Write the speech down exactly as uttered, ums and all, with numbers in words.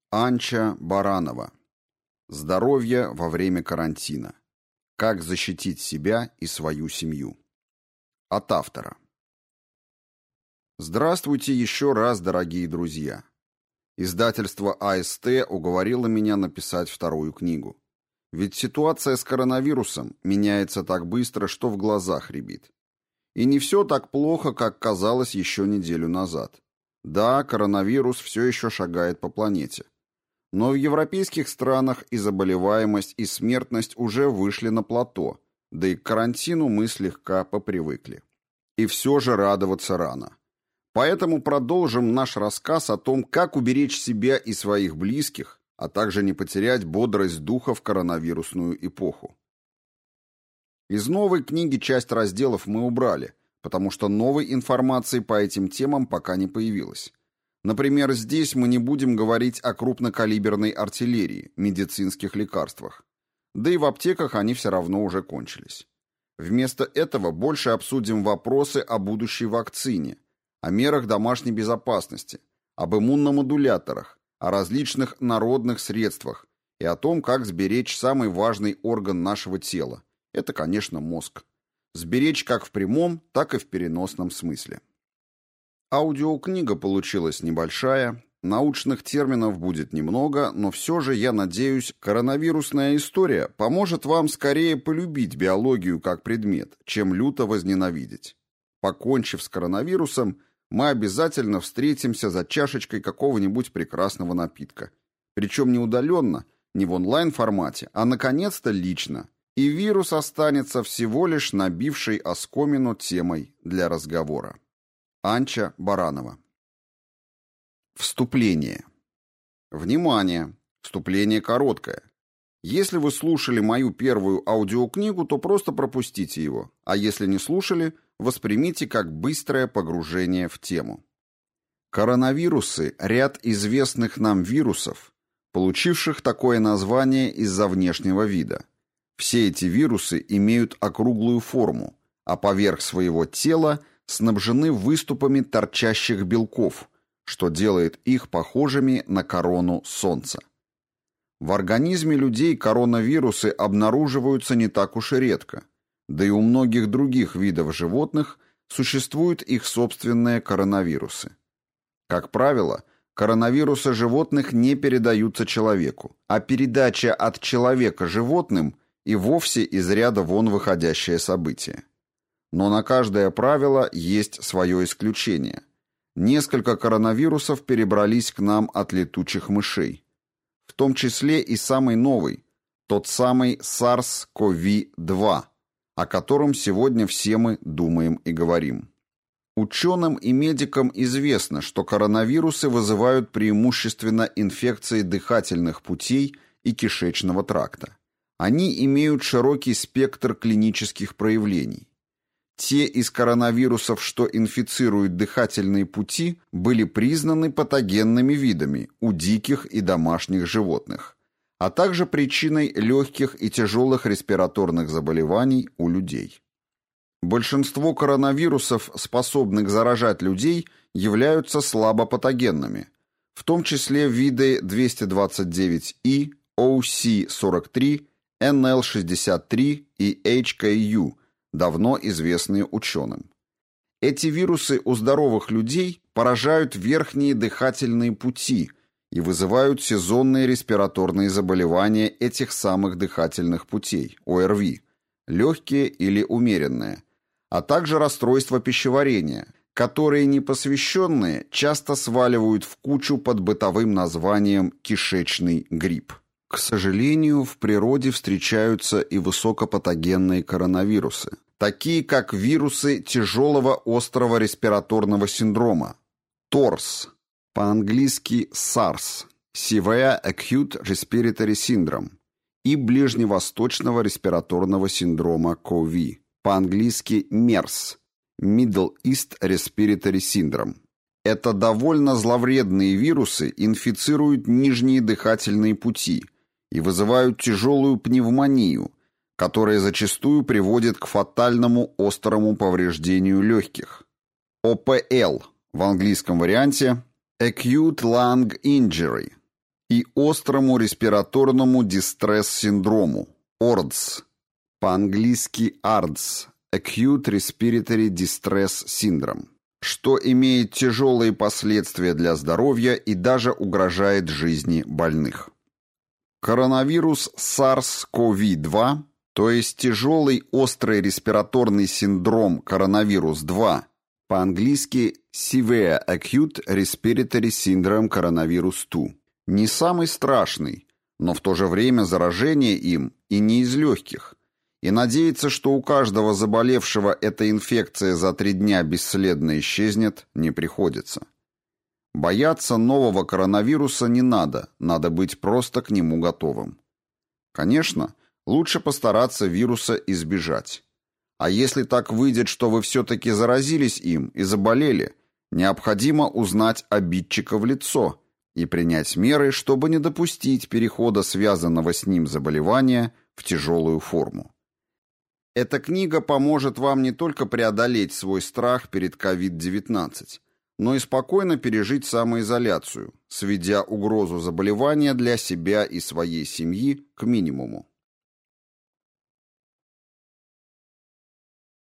Анча Баранова. Здоровье во время карантина. Как защитить себя и свою семью. От автора. Здравствуйте еще раз, дорогие друзья. Издательство а эс тэ уговорило меня написать вторую книгу. Ведь ситуация с коронавирусом меняется так быстро, что в глазах рябит. И не все так плохо, как казалось еще неделю назад. Да, коронавирус все еще шагает по планете. Но в европейских странах и заболеваемость, и смертность уже вышли на плато, да и к карантину мы слегка попривыкли. И все же радоваться рано. Поэтому продолжим наш рассказ о том, как уберечь себя и своих близких, а также не потерять бодрость духа в коронавирусную эпоху. Из новой книги часть разделов мы убрали, потому что новой информации по этим темам пока не появилось. Например, здесь мы не будем говорить о крупнокалиберной артиллерии, медицинских лекарствах. Да и в аптеках они все равно уже кончились. Вместо этого больше обсудим вопросы о будущей вакцине, о мерах домашней безопасности, об иммуномодуляторах, о различных народных средствах и о том, как сберечь самый важный орган нашего тела. Это, конечно, мозг. Сберечь как в прямом, так и в переносном смысле. Аудиокнига получилась небольшая, научных терминов будет немного, но все же, я надеюсь, коронавирусная история поможет вам скорее полюбить биологию как предмет, чем люто возненавидеть. Покончив с коронавирусом, мы обязательно встретимся за чашечкой какого-нибудь прекрасного напитка. Причем не удаленно, не в онлайн-формате, а наконец-то лично. И вирус останется всего лишь набившей оскомину темой для разговора. Анча Баранова. Вступление. Внимание! Вступление короткое. Если вы слушали мою первую аудиокнигу, то просто пропустите его, а если не слушали, воспримите как быстрое погружение в тему. Коронавирусы – ряд известных нам вирусов, получивших такое название из-за внешнего вида. Все эти вирусы имеют округлую форму, а поверх своего тела снабжены выступами торчащих белков, что делает их похожими на корону Солнца. В организме людей коронавирусы обнаруживаются не так уж и редко, да и у многих других видов животных существуют их собственные коронавирусы. Как правило, коронавирусы животных не передаются человеку, а передача от человека животным и вовсе из ряда вон выходящее событие. Но на каждое правило есть свое исключение. Несколько коронавирусов перебрались к нам от летучих мышей. В том числе и самый новый, тот самый сарс ков два, о котором сегодня все мы думаем и говорим. Ученым и медикам известно, что коронавирусы вызывают преимущественно инфекции дыхательных путей и кишечного тракта. Они имеют широкий спектр клинических проявлений. Те из коронавирусов, что инфицируют дыхательные пути, были признаны патогенными видами у диких и домашних животных, а также причиной легких и тяжелых респираторных заболеваний у людей. Большинство коронавирусов, способных заражать людей, являются слабопатогенными, в том числе виды двести двадцать девять и, о си сорок три, эн эл шестьдесят три и эйч кей ю, давно известные ученым. Эти вирусы у здоровых людей поражают верхние дыхательные пути и вызывают сезонные респираторные заболевания этих самых дыхательных путей, о эр ви, легкие или умеренные, а также расстройства пищеварения, которые непосвященные часто сваливают в кучу под бытовым названием кишечный грипп. К сожалению, в природе встречаются и высокопатогенные коронавирусы, такие как вирусы тяжелого острого респираторного синдрома, торс, по-английски сарс, Severe Acute Respiratory Syndrome, и ближневосточного респираторного синдрома ков, по-английски мерс, Middle East Respiratory Syndrome. Это довольно зловредные вирусы инфицируют нижние дыхательные пути и вызывают тяжелую пневмонию, которая зачастую приводит к фатальному острому повреждению легких. о пэ эл в английском варианте Acute Lung Injury и острому респираторному дистресс-синдрому, о эр ди эс, по-английски эй ар ди эс, Acute Respiratory Distress Syndrome, что имеет тяжелые последствия для здоровья и даже угрожает жизни больных. Коронавирус сарс ков два, то есть тяжелый острый респираторный синдром коронавирус два, по-английски Severe Acute Respiratory Syndrome Coronavirus два, не самый страшный, но в то же время заражение им и не из легких, и надеяться, что у каждого заболевшего эта инфекция за три дня бесследно исчезнет, не приходится. Бояться нового коронавируса не надо, надо быть просто к нему готовым. Конечно, лучше постараться вируса избежать. А если так выйдет, что вы все-таки заразились им и заболели, необходимо узнать обидчика в лицо и принять меры, чтобы не допустить перехода связанного с ним заболевания в тяжелую форму. Эта книга поможет вам не только преодолеть свой страх перед ковид девятнадцать, но и спокойно пережить самоизоляцию, сведя угрозу заболевания для себя и своей семьи к минимуму.